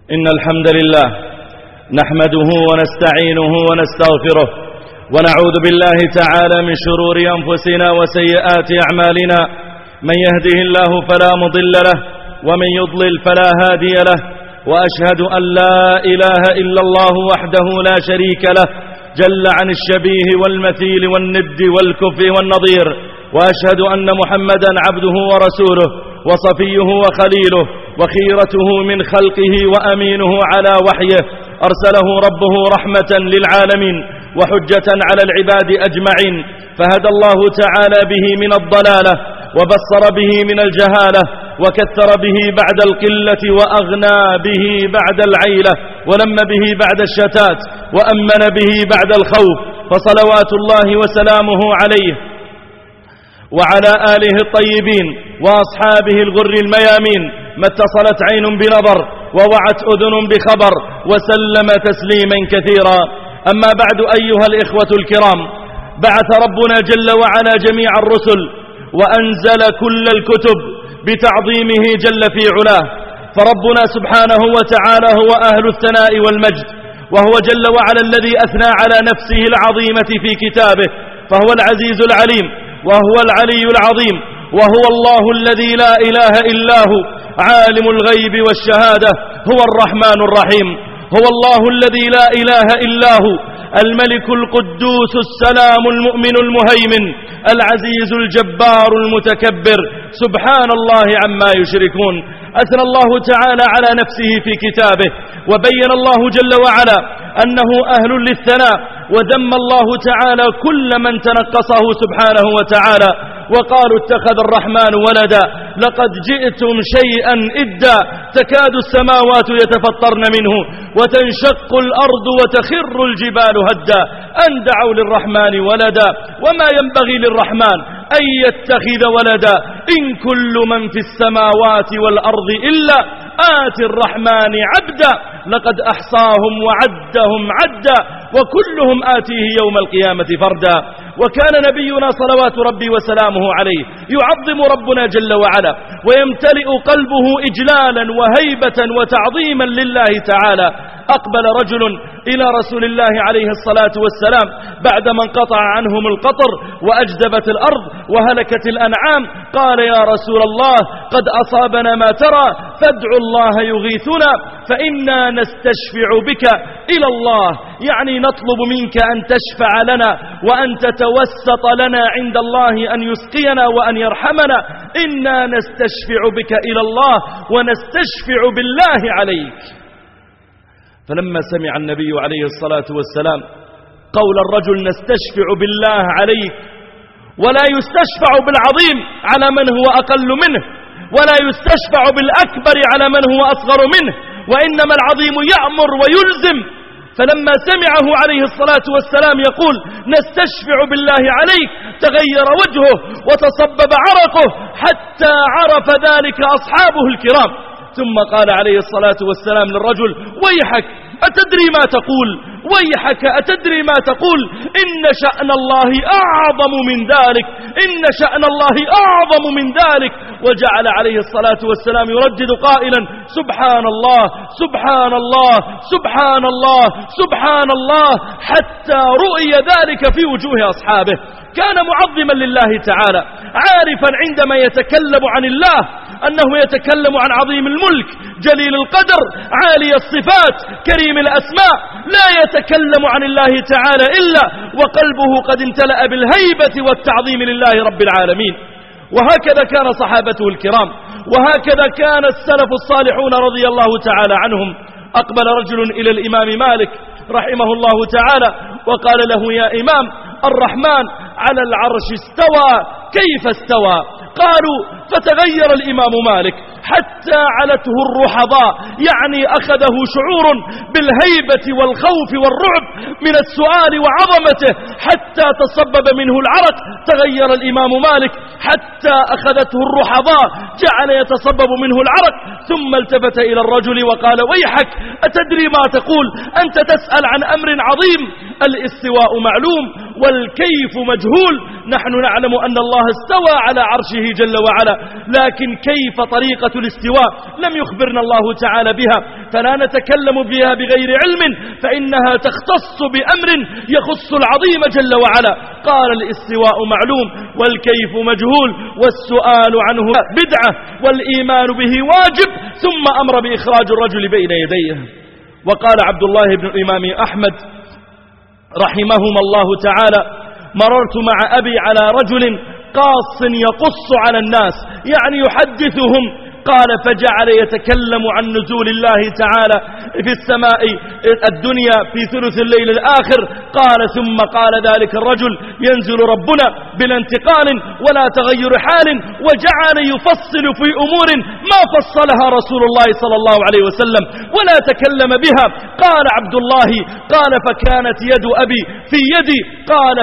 إن الحمد لله نحمده ونستعينه ونستغفره ونعوذ بالله تعالى من شرور أنفسنا وسيئات أعمالنا. من يهده الله فلا مضل له ومن يضلل فلا هادي له، وأشهد أن لا إله إلا الله وحده لا شريك له جل عن الشبيه والمثيل والند والكفء والنظير، وأشهد أن محمدا عبده ورسوله وصفيه وخليله وخيرته من خلقه وأمينه على وحيه، أرسله ربه رحمة للعالمين وحجة على العباد أجمعين، فهدى الله تعالى به من الضلالة وبصر به من الجهالة وكثر به بعد القلة وأغنى به بعد العيلة ولم به بعد الشتات وأمن به بعد الخوف، فصلوات الله وسلامه عليه وعلى آله الطيبين وأصحابه الغر الميامين، ما اتصلت عين بنظر ووعت أذن بخبر وسلم تسليما كثيرا. أما بعد أيها الإخوة الكرام، بعث ربنا جل وعلا جميع الرسل وأنزل كل الكتب بتعظيمه جل في علاه، فربنا سبحانه وتعالى هو أهل الثناء والمجد، وهو جل وعلا الذي أثنى على نفسه العظيمة في كتابه، فهو العزيز العليم وهو العلي العظيم، وهو الله الذي لا إله إلا هو عالم الغيب والشهادة، هو الرحمن الرحيم، هو الله الذي لا إله إلا هو الملك القدوس السلام المؤمن المهيمن العزيز الجبار المتكبر، سبحان الله عما يشركون. أثنى الله تعالى على نفسه في كتابه، وبين الله جل وعلا أنه أهل للثناء، وذم الله تعالى كل من تنقصه سبحانه وتعالى، وقالوا اتخذ الرحمن ولدا لقد جئتم شيئا إدا تكاد السماوات يتفطرن منه وتنشق الأرض وتخر الجبال هدا أن دعوا للرحمن ولدا وما ينبغي للرحمن أن يتخذ ولدا إن كل من في السماوات والأرض إلا آتي الرحمن عبدا لقد أحصاهم وعدهم عدا وكلهم آتيه يوم القيامة فردا. وكان نبينا صلوات ربي وسلامه عليه يعظم ربنا جل وعلا ويمتلئ قلبه إجلالا وهيبة وتعظيما لله تعالى. أقبل رجل إلى رسول الله عليه الصلاة والسلام بعدما انقطع عنهم القطر وأجدبت الأرض وهلكت الأنعام، قال يا رسول الله قد أصابنا ما ترى فادعوا الله يغيثنا فإنا نستشفع بك إلى الله، يعني نطلب منك أن تشفع لنا وأن تتوسط لنا عند الله أن يسقينا وأن يرحمنا، إنا نستشفع بك إلى الله ونستشفع بالله عليك. فلما سمع النبي عليه الصلاة والسلام قول الرجل نستشفع بالله عليك ولا يستشفع بالعظيم على من هو أقل منه، ولا يستشفع بالأكبر على من هو أصغر منه، وإنما العظيم يأمر ويلزم، فلما سمعه عليه الصلاة والسلام يقول نستشفع بالله عليك تغير وجهه وتصبب عرقه حتى عرف ذلك أصحابه الكرام، ثم قال عليه الصلاة والسلام للرجل ويحك أتدري ما تقول، ويحك أتدري ما تقول، إن شأن الله أعظم من ذلك، إن شأن الله أعظم من ذلك. وجعل عليه الصلاة والسلام يردد قائلا سبحان الله سبحان الله سبحان الله سبحان الله حتى رؤي ذلك في وجوه أصحابه. كان معظما لله تعالى، عارفا عندما يتكلم عن الله أنه يتكلم عن عظيم الملك جليل القدر عالي الصفات كريم الأسماء، لا يتكلم عن الله تعالى إلا وقلبه قد امتلأ بالهيبة والتعظيم لله رب العالمين. وهكذا كان صحابته الكرام، وهكذا كان السلف الصالحون رضي الله تعالى عنهم. أقبل رجل إلى الإمام مالك رحمه الله تعالى وقال له يا إمام الرحمن على العرش استوى كيف استوى؟ قالوا فتغير الإمام مالك حتى علته الرحضاء، يعني أخذه شعور بالهيبة والخوف والرعب من السؤال وعظمته حتى تصبب منه العرق. تغير الإمام مالك حتى أخذته الرحضاء جعل يتصبب منه العرق، ثم التفت إلى الرجل وقال ويحك أتدري ما تقول؟ أنت تسأل عن أمر عظيم، الاستواء معلوم والكيف مجهول. نحن نعلم أن الله استوى على عرشه جل وعلا، لكن كيف طريقة الاستواء لم يخبرنا الله تعالى بها، فلا نتكلم بها بغير علم، فإنها تختص بأمر يخص العظيم جل وعلا. قال الاستواء معلوم والكيف مجهول والسؤال عنه بدعة والإيمان به واجب، ثم أمر بإخراج الرجل بين يديه. وقال عبد الله بن الإمام أحمد رحمهما الله تعالى: مررت مع أبي على رجل قاص يقص على الناس، يعني يحدثهم. قال: فجعل يتكلم عن نزول الله تعالى في السماء الدنيا في ثلث الليل الآخر. قال: ثم قال ذلك الرجل: ينزل ربنا بلا انتقال ولا تغير حال، وجعل يفصل في أمور ما فصلها رسول الله صلى الله عليه وسلم ولا تكلم بها. قال عبد الله: قال: فكانت يد أبي في يدي. قال: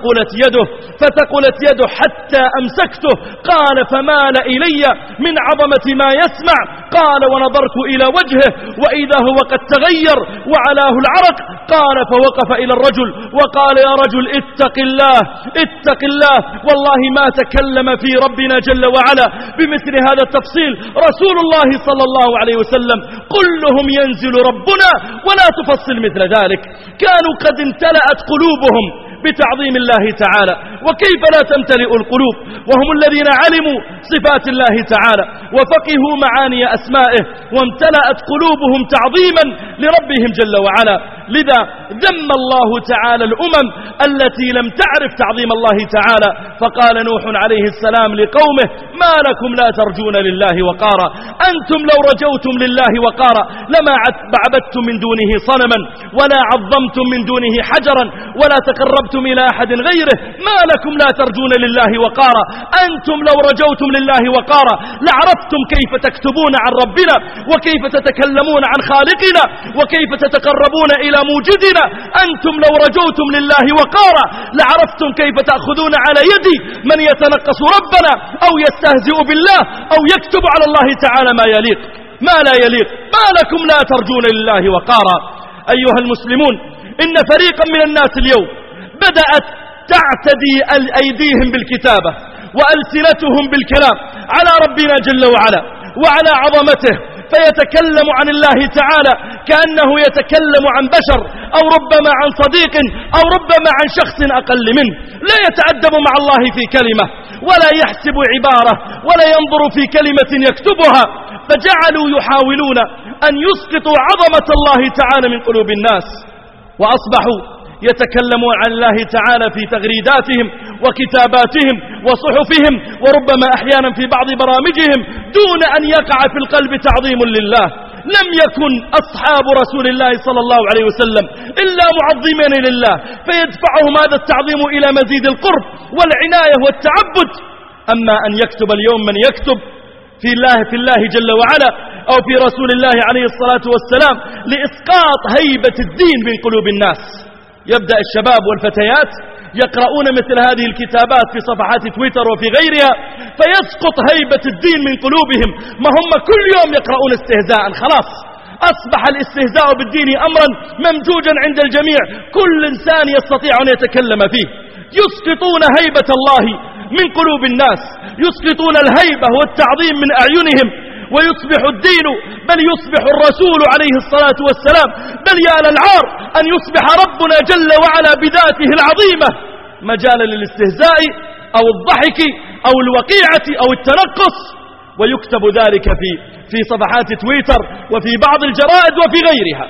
فثقلت يده حتى أمسكته. قال: فمال إلي من عظمة ما يسمع. قال: ونظرت إلى وجهه وإذا هو قد تغير وعلاه العرق. قال: فوقف إلى الرجل وقال: يا رجل اتق الله اتق الله، والله ما تكلم في ربنا جل وعلا بمثل هذا التفصيل رسول الله صلى الله عليه وسلم. كلهم ينزل ربنا ولا تفصل مثل ذلك. كانوا قد امتلأت قلوبهم بتعظيم الله تعالى، وكيف لا تمتلئ القلوب وهم الذين علموا صفات الله تعالى وفقهوا معاني أسمائه، وامتلأت قلوبهم تعظيما لربهم جل وعلا. لذا ذم الله تعالى الأمم التي لم تعرف تعظيم الله تعالى، فقال نوح عليه السلام لقومه: ما لكم لا ترجون لله وقارا، أنتم لو رجوتم لله وقارا لما عبدتم من دونه صنما ولا عظمتم من دونه حجرا ولا تقربتم إلى أحد غيره. ما لكم لا ترجون لله وقارا، أنتم لو رجوتم لله وقارا لعرفتم كيف تكتبون عن ربنا، وكيف تتكلمون عن خالقنا، وكيف تتقربون إلى موجدنا. أنتم لو رجوتم لله وقارا لعرفتم كيف تأخذون على يدي من يتنقص ربنا أو يستهزئ بالله أو يكتب على الله تعالى ما يليق ما لا يليق. ما لكم لا ترجون لله وقارا. أيها المسلمون، إن فريقا من الناس اليوم بدأت تعتدي أيديهم بالكتابة وألسنتهم بالكلام على ربنا جل وعلا وعلى عظمته، فيتكلم عن الله تعالى كأنه يتكلم عن بشر أو ربما عن صديق أو ربما عن شخص أقل منه. لا يتأدب مع الله في كلمة ولا يحسب عبارة ولا ينظر في كلمة يكتبها، فجعلوا يحاولون أن يسقطوا عظمة الله تعالى من قلوب الناس، وأصبحوا يتكلمون عن الله تعالى في تغريداتهم وكتاباتهم وصحفهم وربما أحيانا في بعض برامجهم دون أن يقع في القلب تعظيم لله. لم يكن أصحاب رسول الله صلى الله عليه وسلم إلا معظمين لله، فيدفعهم هذا التعظيم إلى مزيد القرب والعناية والتعبد. أما أن يكتب اليوم من يكتب في الله جل وعلا أو في رسول الله عليه الصلاة والسلام لإسقاط هيبة الدين من قلوب الناس. يبدأ الشباب والفتيات يقرؤون مثل هذه الكتابات في صفحات تويتر وفي غيرها، فيسقط هيبة الدين من قلوبهم. ما هم كل يوم يقرؤون استهزاء، خلاص أصبح الاستهزاء بالدين أمرا ممجوجا عند الجميع، كل إنسان يستطيع أن يتكلم فيه. يسقطون هيبة الله من قلوب الناس، يسقطون الهيبة والتعظيم من أعينهم، ويصبح الدين بل يصبح الرسول عليه الصلاة والسلام بل يا للعار أن يصبح ربنا جل وعلا بذاته العظيمة مجالا للاستهزاء أو الضحك أو الوقيعة أو التنقص، ويكتب ذلك في صفحات تويتر وفي بعض الجرائد وفي غيرها.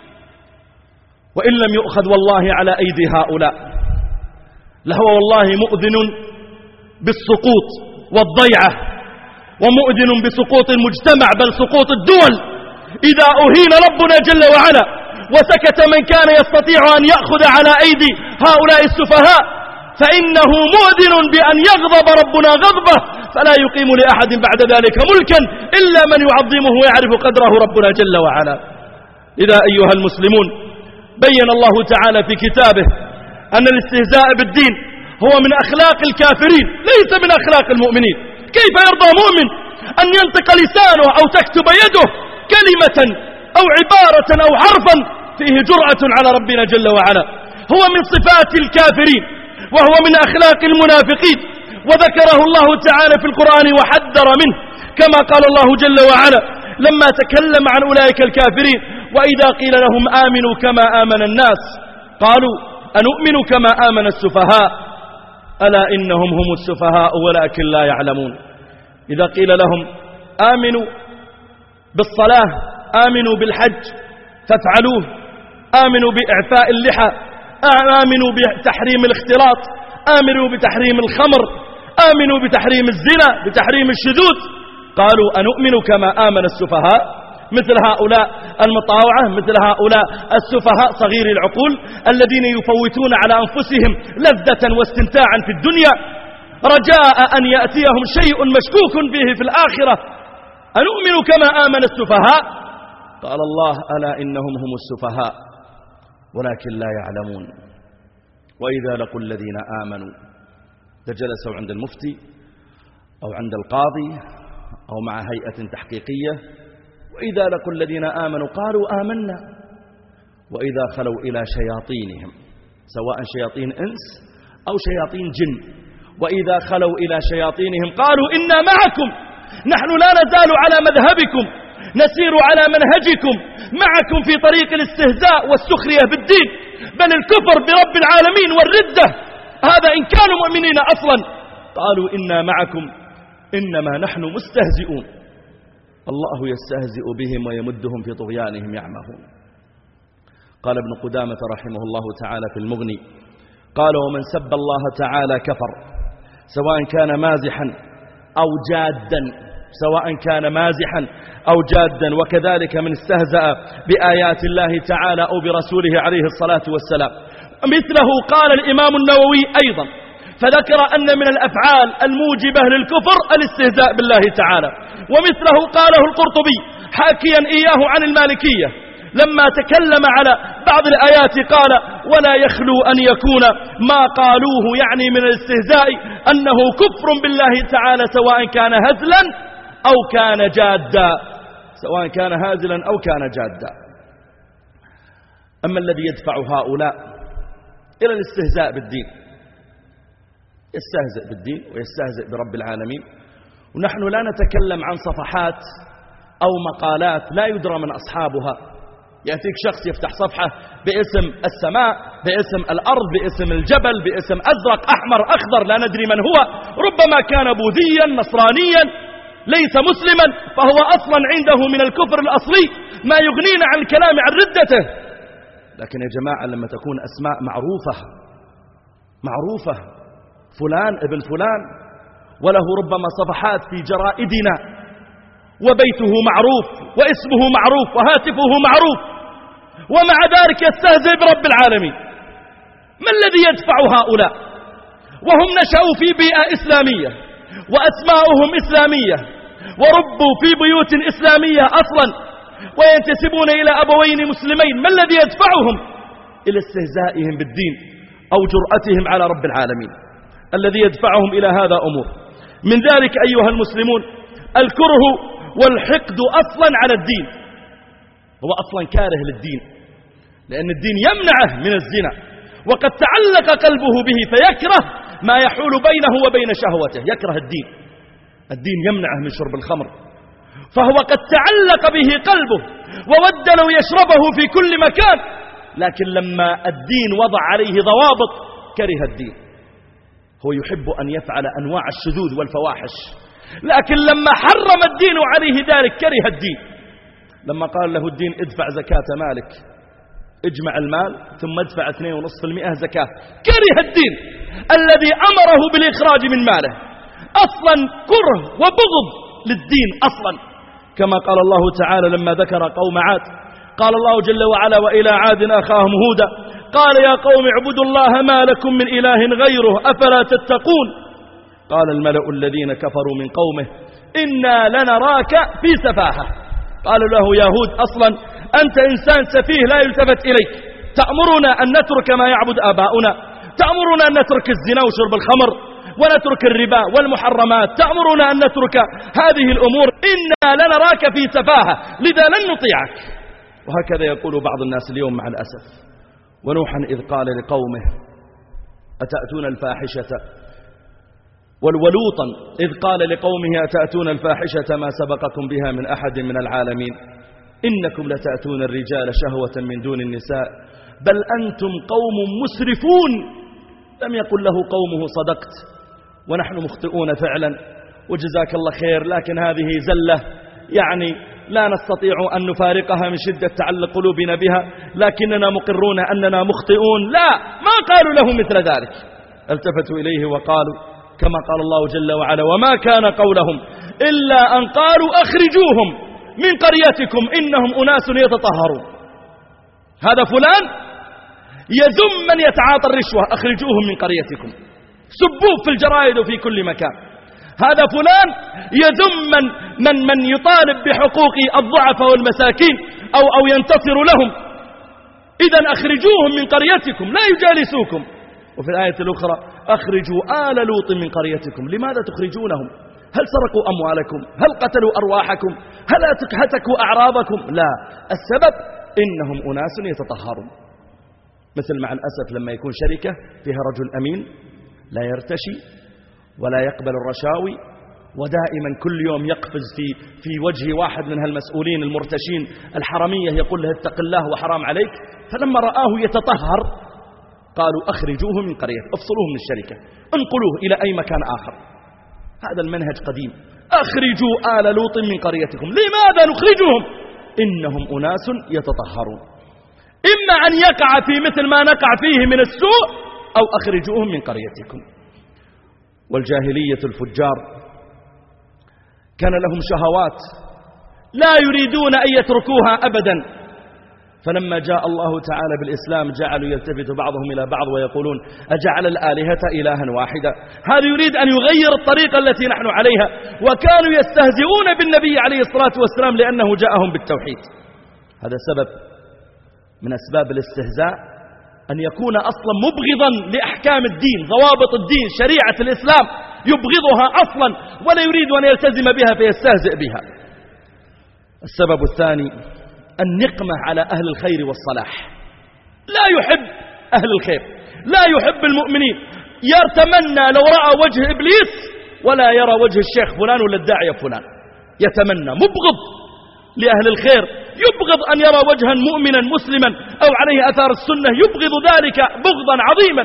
وإن لم يؤخذ والله على أيدي هؤلاء لهو والله مؤذن بالسقوط والضيعة، ومؤذن بسقوط المجتمع بل سقوط الدول. إذا أهين ربنا جل وعلا وسكت من كان يستطيع أن يأخذ على أيدي هؤلاء السفهاء، فإنه مؤذن بأن يغضب ربنا غضبه، فلا يقيم لأحد بعد ذلك ملكا إلا من يعظمه ويعرف قدره ربنا جل وعلا. إذا أيها المسلمون، بين الله تعالى في كتابه أن الاستهزاء بالدين هو من أخلاق الكافرين ليس من أخلاق المؤمنين. كيف يرضى مؤمن أن ينطق لسانه أو تكتب يده كلمة أو عبارة أو حرفا فيه جرأة على ربنا جل وعلا، هو من صفات الكافرين وهو من أخلاق المنافقين، وذكره الله تعالى في القرآن وحذر منه، كما قال الله جل وعلا لما تكلم عن أولئك الكافرين: وإذا قيل لهم آمنوا كما آمن الناس قالوا أنؤمن كما آمن السفهاء ألا إنهم هم السفهاء ولكن لا يعلمون. إذا قيل لهم آمنوا بالصلاة، آمنوا بالحج فافعلوه، آمنوا بإعفاء اللحى، آمنوا بتحريم الاختلاط، آمنوا بتحريم الخمر، آمنوا بتحريم الزنا، بتحريم الشذوذ، قالوا أنؤمن كما آمن السفهاء. مثل هؤلاء المطاوعة، مثل هؤلاء السفهاء صغير العقول الذين يفوتون على أنفسهم لذة واستمتاعا في الدنيا رجاء أن يأتيهم شيء مشكوك به في الآخرة. أنؤمن كما آمن السفهاء؟ قال الله: ألا إنهم هم السفهاء ولكن لا يعلمون. وإذا لقوا الذين آمنوا لجلسوا عند المفتي أو عند القاضي أو مع هيئة تحقيقية، وإذا لقوا الذين آمنوا قالوا آمنا، وإذا خلوا إلى شياطينهم سواء شياطين إنس أو شياطين جن، وإذا خلوا إلى شياطينهم قالوا إنا معكم، نحن لا نزال على مذهبكم، نسير على منهجكم، معكم في طريق الاستهزاء والسخرية بالدين، بل الكفر برب العالمين والردة، هذا إن كانوا مؤمنين أصلا. قالوا إنا معكم إنما نحن مستهزئون، الله يستهزئ بهم ويمدهم في طغيانهم يعمهون. قال ابن قدامة رحمه الله تعالى في المغني، قال: ومن سب الله تعالى كفر، سواء كان مازحا أو جادا، سواء كان مازحا أو جادا، وكذلك من استهزأ بآيات الله تعالى أو برسوله عليه الصلاة والسلام. مثله قال الإمام النووي أيضا، فذكر أن من الأفعال الموجبة للكفر الاستهزاء بالله تعالى. ومثله قاله القرطبي حاكيا إياه عن المالكية لما تكلم على بعض الآيات، قال: ولا يخلو أن يكون ما قالوه يعني من الاستهزاء أنه كفر بالله تعالى سواء كان هزلا أو كان جادا، سواء كان هازلا أو كان جادا. أما الذي يدفع هؤلاء إلى الاستهزاء بالدين، يستهزئ بالدين ويستهزئ برب العالمين، ونحن لا نتكلم عن صفحات أو مقالات لا يدرى من أصحابها. يأتيك شخص يفتح صفحة باسم السماء، باسم الأرض، باسم الجبل، باسم أزرق أحمر أخضر لا ندري من هو، ربما كان بوذيا نصرانيا ليس مسلما، فهو أصلا عنده من الكفر الأصلي ما يغنينا عن الكلام عن ردته. لكن يا جماعة لما تكون أسماء معروفة، فلان ابن فلان، وله ربما صفحات في جرائدنا، وبيته معروف واسمه معروف وهاتفه معروف، ومع ذلك يستهزئ برب العالمين، ما الذي يدفع هؤلاء وهم نشأوا في بيئة إسلامية وأسماؤهم إسلامية وربوا في بيوت إسلامية أصلا وينتسبون إلى أبوين مسلمين، ما الذي يدفعهم إلى استهزائهم بالدين أو جرأتهم على رب العالمين؟ الذي يدفعهم إلى هذا أمور. من ذلك أيها المسلمون الكره والحقد أصلا على الدين، هو أصلا كاره للدين، لأن الدين يمنعه من الزنا، وقد تعلق قلبه به فيكره ما يحول بينه وبين شهوته، يكره الدين يمنعه من شرب الخمر، فهو قد تعلق به قلبه وود لو يشربه في كل مكان، لكن لما الدين وضع عليه ضوابط كره الدين. هو يحب أن يفعل أنواع الشذوذ والفواحش، لكن لما حرم الدين عليه ذلك كره الدين. لما قال له الدين ادفع زكاة مالك، اجمع المال ثم ادفع 2.5% زكاة، كره الدين الذي أمره بالإخراج من ماله، أصلا كره وبغض للدين أصلا. كما قال الله تعالى لما ذكر قوم عاد، قال الله جل وعلا: وإلى عاد أخاهم هودا قال يا قوم اعبدوا الله ما لكم من إله غيره أفلا تتقون. قال الملأ الذين كفروا من قومه إنا لنراك في سفاهة. قالوا له يا هود أصلا أنت إنسان سفيه لا يلتفت إليك، تأمرنا أن نترك ما يعبد آباؤنا، تأمرنا أن نترك الزنا وشرب الخمر ونترك الربا والمحرمات، تأمرنا أن نترك هذه الأمور، إنا لنراك في سفاهة لذا لن نطيعك. وهكذا يقول بعض الناس اليوم مع الأسف، ونوحا إذ قال لقومه أتأتون الفاحشة ولوطا إذ قال لقومه أتأتون الفاحشة ما سبقكم بها من أحد من العالمين إنكم لتأتون الرجال شهوة من دون النساء بل أنتم قوم مسرفون. لم يقل له قومه صدقت ونحن مخطئون فعلا وجزاك الله خير، لكن هذه زلة يعني لا نستطيع أن نفارقها من شدة تعلق قلوبنا بها، لكننا مقرون أننا مخطئون. لا، ما قالوا له مثل ذلك، التفتوا إليه وقالوا كما قال الله جل وعلا وما كان قولهم إلا أن قالوا أخرجوهم من قريتكم إنهم أناس يتطهرون. هذا فلان يذم من يتعاطى الرشوة، أخرجوهم من قريتكم، سبوه في الجرائد وفي كل مكان. هذا فلان يذم من يطالب بحقوق الضعفاء والمساكين أو ينتصر لهم، إذن أخرجوهم من قريتكم لا يجالسوكم. وفي الآية الأخرى أخرجوا آل لوط من قريتكم. لماذا تخرجونهم؟ هل سرقوا أموالكم؟ هل قتلوا أرواحكم؟ هل هتكوا أعراضكم؟ لا، السبب إنهم أناس يتطهرون. مثل مع الأسف لما يكون شركة فيها رجل أمين لا يرتشي ولا يقبل الرشاوي، ودائما كل يوم يقفز في وجه واحد من هالمسؤولين المرتشين الحرمية يقول له اتق الله وحرام عليك، فلما رآه يتطهر قالوا أخرجوه من قرية، افصلوه من الشركة، انقلوه إلى أي مكان آخر. هذا المنهج قديم. أخرجوا آل لوط من قريتكم. لماذا نخرجهم؟ إنهم أناس يتطهرون. إما أن يقع في مثل ما نقع فيه من السوء أو أخرجوهم من قريتكم. والجاهلية الفجار كان لهم شهوات لا يريدون أن يتركوها أبدا، فلما جاء الله تعالى بالإسلام جعلوا يلتفت بعضهم إلى بعض ويقولون أجعل الآلهة إلها واحدا. هذا يريد أن يغير الطريقة التي نحن عليها، وكانوا يستهزئون بالنبي عليه الصلاة والسلام لأنه جاءهم بالتوحيد. هذا سبب من أسباب الاستهزاء، أن يكون أصلا مبغضا لأحكام الدين، ضوابط الدين، شريعة الإسلام يبغضها أصلا ولا يريد أن يلتزم بها فيستهزئ بها. السبب الثاني النقمة على أهل الخير والصلاح. لا يحب أهل الخير، لا يحب المؤمنين، يتمنى لو رأى وجه إبليس ولا يرى وجه الشيخ فلان ولا الداعية فلان، يتمنى، مبغض لأهل الخير، يبغض أن يرى وجها مؤمنا مسلما أو عليه أثار السنة، يبغض ذلك بغضا عظيما،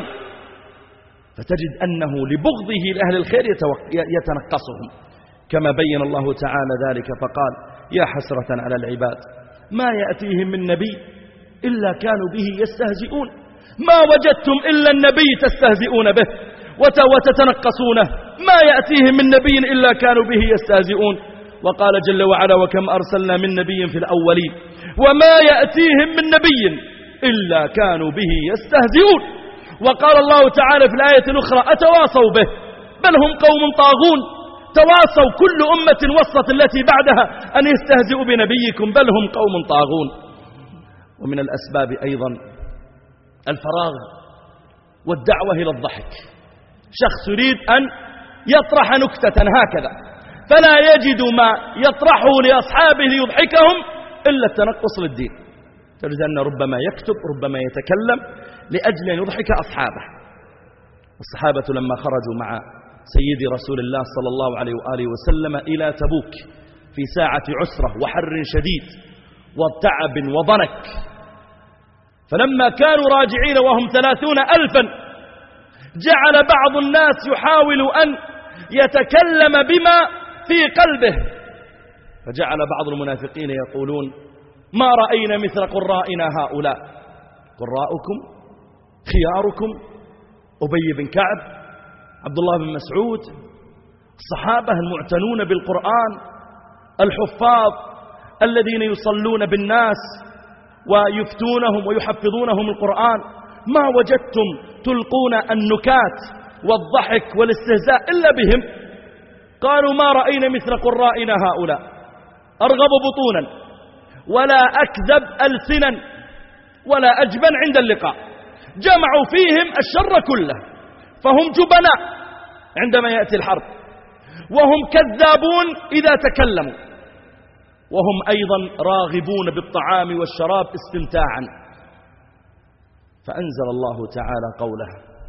فتجد أنه لبغضه لأهل الخير يتنقصهم، كما بين الله تعالى ذلك فقال يا حسرة على العباد ما يأتيهم من نبي إلا كانوا به يستهزئون. ما وجدتم إلا النبي تستهزئون به وتتنقصونه، ما يأتيهم من نبي إلا كانوا به يستهزئون. وقال جل وعلا وكم أرسلنا من نبي في الأولين وما يأتيهم من نبي إلا كانوا به يستهزئون. وقال الله تعالى في الآية الأخرى أتواصوا به بل هم قوم طاغون. تواصوا، كل أمة وصلت التي بعدها أن يستهزئوا بنبيكم بل هم قوم طاغون. ومن الأسباب أيضا الفراغ والدعوة إلى الضحك. شخص يريد أن يطرح نكتة هكذا فلا يجد ما يطرحه لأصحابه ليضحكهم إلا التنقص للدين، تجد أن ربما يكتب ربما يتكلم لأجل أن يضحك أصحابه. الصحابة لما خرجوا مع سيدي رسول الله صلى الله عليه وآله وسلم إلى تبوك في ساعة عسرة وحر شديد وتعب وضنك، فلما كانوا راجعين وهم 30,000 جعل بعض الناس يحاول أن يتكلم بما في قلبه، فجعل بعض المنافقين يقولون ما رأينا مثل قرائنا هؤلاء، قراءكم خياركم أبي بن كعب عبد الله بن مسعود، الصحابة المعتنون بالقرآن الحفاظ الذين يصلون بالناس ويفتونهم ويحفظونهم القرآن، ما وجدتم تلقون النكات والضحك والاستهزاء إلا بهم. قالوا ما رأينا مثل قرائنا هؤلاء، أرغب بطونا ولا أكذب ألسنا ولا أجبن عند اللقاء، جمعوا فيهم الشر كله، فهم جبناء عندما يأتي الحرب، وهم كذابون إذا تكلموا، وهم أيضا راغبون بالطعام والشراب استمتاعا. فأنزل الله تعالى قوله: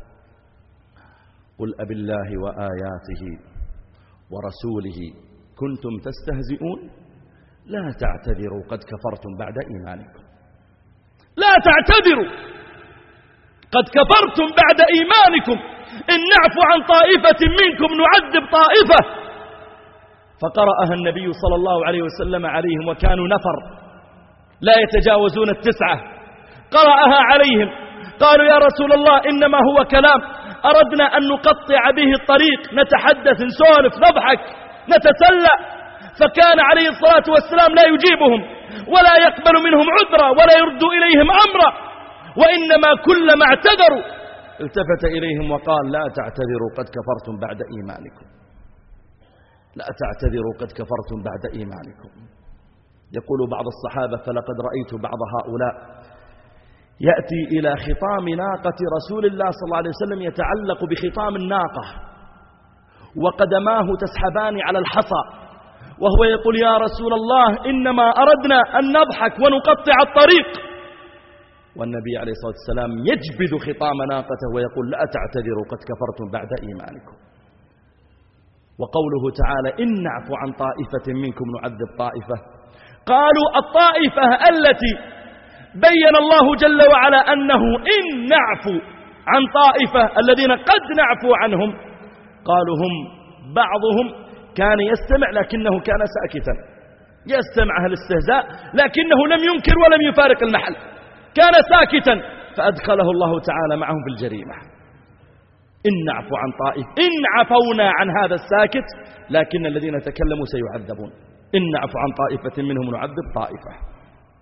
قل أبالله وآياته ورسوله كنتم تستهزئون لا تعتذروا قد كفرتم بعد إيمانكم. لا تعتذروا قد كفرتم بعد إيمانكم إن نعفو عن طائفة منكم نعذب طائفة. فقرأها النبي صلى الله عليه وسلم عليهم وكانوا نفر لا يتجاوزون 9. قرأها عليهم قالوا: يا رسول الله إنما هو كلام أردنا أن نقطع به الطريق، نتحدث نسولف نضحك نتسلى. فكان عليه الصلاة والسلام لا يجيبهم ولا يقبل منهم عذرا ولا يرد إليهم أمرا، وإنما كلما اعتذروا التفت إليهم وقال: لا تعتذروا قد كفرتم بعد إيمانكم. لا تعتذروا قد كفرتم بعد إيمانكم. يقول بعض الصحابة: فلقد رأيت بعض هؤلاء يأتي إلى خطام ناقة رسول الله صلى الله عليه وسلم يتعلق بخطام الناقة وقدماه تسحبان على الحصى، وهو يقول: يا رسول الله إنما أردنا أن نضحك ونقطع الطريق. والنبي عليه الصلاة والسلام يجبد خطام ناقته ويقول: لا تعتذروا قد كفرتم بعد إيمانكم. وقوله تعالى: إن نعفو عن طائفة منكم نعذب طائفة، قالوا الطائفة التي بين الله جل وعلا أنه إن نعفو عن طائفة الذين قد نعفو عنهم، قالوا هم بعضهم كان يستمع لكنه كان ساكتا، يستمع أهل الاستهزاء لكنه لم ينكر ولم يفارق المحل، كان ساكتا فأدخله الله تعالى معهم في الجريمة. إن نعفو عن طائفة، إن عفونا عن هذا الساكت لكن الذين تكلموا سيعذبون. إن نعفو عن طائفة منهم نعذب طائفة.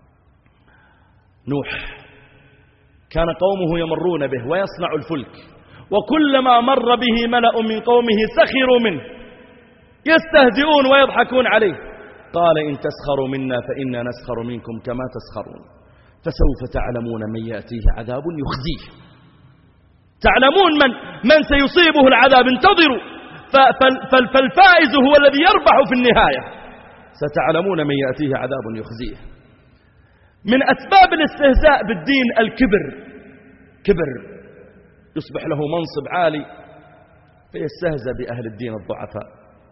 نوح كان قومه يمرون به ويصنع الفلك، وكلما مر به ملأ من قومه سخروا منه يستهزئون ويضحكون عليه. قال: إن تسخروا منا فإنا نسخر منكم كما تسخرون، فسوف تعلمون من يأتيه عذاب يخزيه. تعلمون من سيصيبه العذاب، انتظروا، فالفائز هو الذي يربح في النهاية. ستعلمون من يأتيه عذاب يخزيه. من أسباب الاستهزاء بالدين الكبر، كبر يصبح له منصب عالي فيستهزأ بأهل الدين الضعفاء،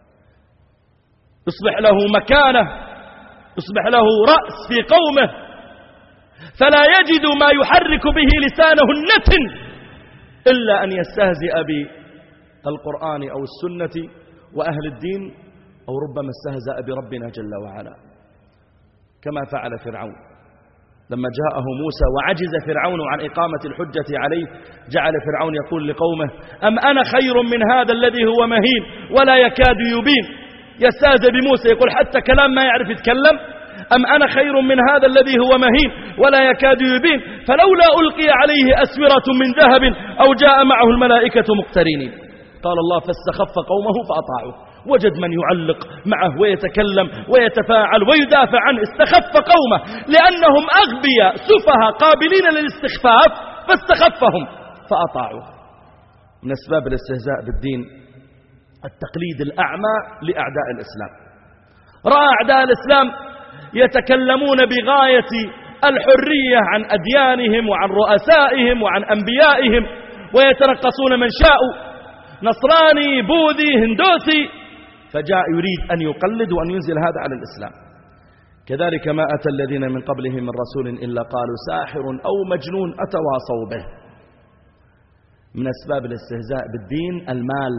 يصبح له مكانة، يصبح له رأس في قومه، فلا يجد ما يحرك به لسانه النتن إلا أن يستهزئ بالقرآن أو السنة وأهل الدين، أو ربما استهزأ بربنا جل وعلا كما فعل فرعون لما جاءه موسى وعجز فرعون عن إقامة الحجة عليه. جعل فرعون يقول لقومه: أم أنا خير من هذا الذي هو مهين ولا يكاد يبين. يستهزئ بموسى، يقول حتى كلام ما يعرف يتكلم. أم أنا خير من هذا الذي هو مهين ولا يكاد يبين، فلولا ألقي عليه أسورة من ذهب أو جاء معه الملائكة مقترنين. قال الله: فاستخف قومه فأطاعوه. وجد من يعلق معه ويتكلم ويتفاعل ويدافع عنه، استخف قومه لأنهم أغبياء سفهاء قابلين للاستخفاف، فاستخفهم فأطاعوه. من أسباب الاستهزاء بالدين التقليد الأعمى لأعداء الإسلام. رأى أعداء الإسلام يتكلمون بغاية الحرية عن أديانهم وعن رؤسائهم وعن أنبيائهم، ويتنقصون من شاءوا، نصراني بوذي هندوسي، فجاء يريد أن يقلد وأن ينزل هذا على الإسلام. كذلك ما أتى الذين من قبلهم من رسول إلا قالوا ساحر أو مجنون أتواصوا به. من أسباب الاستهزاء بالدين المال،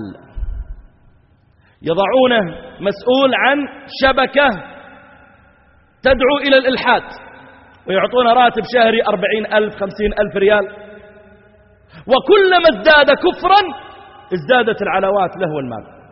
يضعونه مسؤول عن شبكة تدعو إلى الإلحاد ويعطون راتب شهري 40,000 50,000 ريال، وكلما ازداد كفرا ازدادت العلاوات له والمال.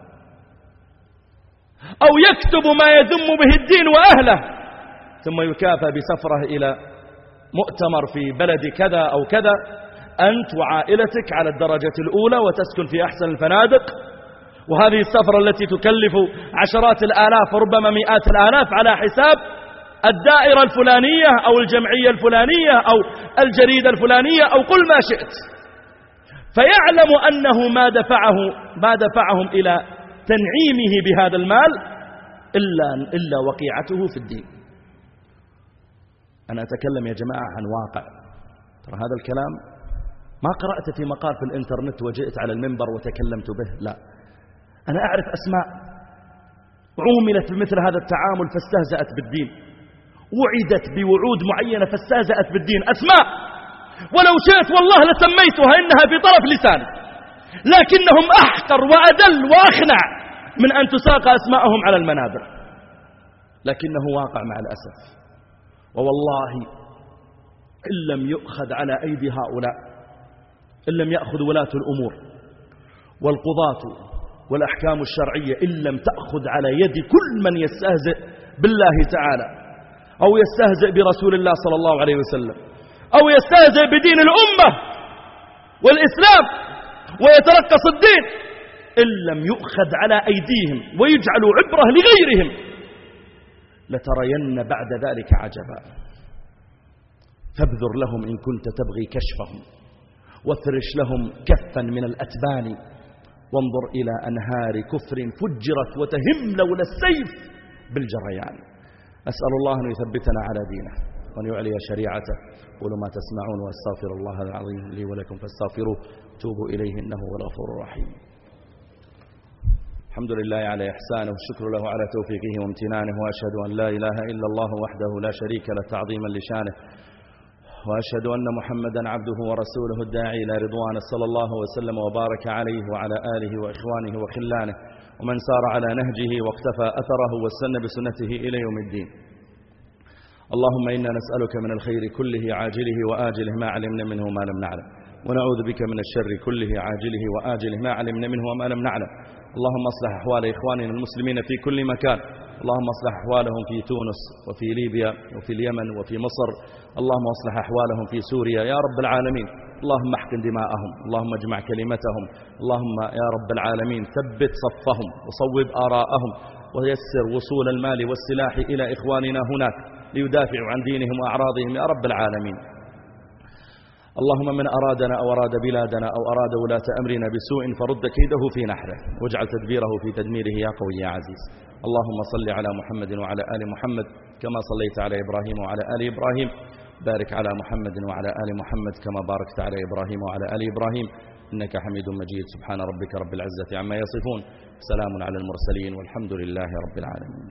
أو يكتب ما يذم به الدين وأهله ثم يكافى بسفره إلى مؤتمر في بلد كذا أو كذا، أنت وعائلتك على الدرجة الأولى وتسكن في أحسن الفنادق، وهذه السفرة التي تكلف عشرات الآلاف وربما مئات الآلاف على حساب الدائرة الفلانية أو الجمعية الفلانية أو الجريدة الفلانية أو قل ما شئت. فيعلم أنه ما دفعهم إلى تنعيمه بهذا المال إلا وقيعته في الدين. أنا أتكلم يا جماعة عن واقع، ترى هذا الكلام ما قرأت في مقال في الإنترنت وجئت على المنبر وتكلمت به، لا، أنا أعرف أسماء عوملت بمثل هذا التعامل فاستهزأت بالدين، وعدت بوعود معينة فاستهزأت بالدين، أسماء ولو شئت والله لسميتها إنها بطرف لساني، لكنهم أحقر وأدل وأخنع من أن تساق أسماءهم على المنابر، لكنه واقع مع الأسف. ووالله إن لم يؤخذ على أيدي هؤلاء، إن لم يأخذ ولاة الأمور والقضاة والأحكام الشرعية، إن لم تأخذ على يد كل من يستهزئ بالله تعالى أو يستهزئ برسول الله صلى الله عليه وسلم أو يستهزئ بدين الأمة والإسلام ويترقص الدين، إن لم يؤخذ على أيديهم ويجعلوا عبرة لغيرهم لترين بعد ذلك عجبا. فابذر لهم إن كنت تبغي كشفهم، وافرش لهم كفا من الأتبان، وانظر إلى أنهار كفر فجرت وتهم لولا السيف بالجريان. أسأل الله أن يثبتنا على دينه وأن يعلي شريعته. قولوا ما تسمعون واستغفر الله العظيم لي ولكم فاستغفروه توبوا إليه إنه هو الغفور الرحيم. الحمد لله على إحسانه والشكر له على توفيقه وامتنانه، وأشهد أن لا إله إلا الله وحده لا شريك له تعظيما لشانه، وأشهد أن محمدا عبده ورسوله الداعي إلى رضوانه صلى الله وسلم وبارك عليه وعلى آله وإخوانه وخلانه ومن سار على نهجه واقتفى أثره واستنى بسنته إلى يوم الدين. اللهم إنا نسألك من الخير كله عاجله وآجله ما علمنا منه ما لم نعلم، ونعوذ بك من الشر كله عاجله وآجله ما علمنا منه وما لم نعلم. اللهم اصلح أحوال إخواننا المسلمين في كل مكان، اللهم اصلح أحوالهم في تونس وفي ليبيا وفي اليمن وفي مصر، اللهم اصلح أحوالهم في سوريا يا رب العالمين. اللهم احقن دماءهم، اللهم اجمع كلمتهم، اللهم يا رب العالمين ثبت صفهم وصوب آراءهم، ويسر وصول المال والسلاح إلى إخواننا هناك ليدافعوا عن دينهم وأعراضهم يا رب العالمين. اللهم من أرادنا أو أراد بلادنا أو أراد ولاة أمرنا بسوء فرد كيده في نحره، واجعل تدبيره في تدميره يا قوي يا عزيز. اللهم صل على محمد وعلى آل محمد كما صليت على إبراهيم وعلى آل إبراهيم، بارك على محمد وعلى آل محمد كما باركت على إبراهيم وعلى آل إبراهيم إنك حميد مجيد. سبحان ربك رب العزة عما يصفون، سلام على المرسلين والحمد لله رب العالمين.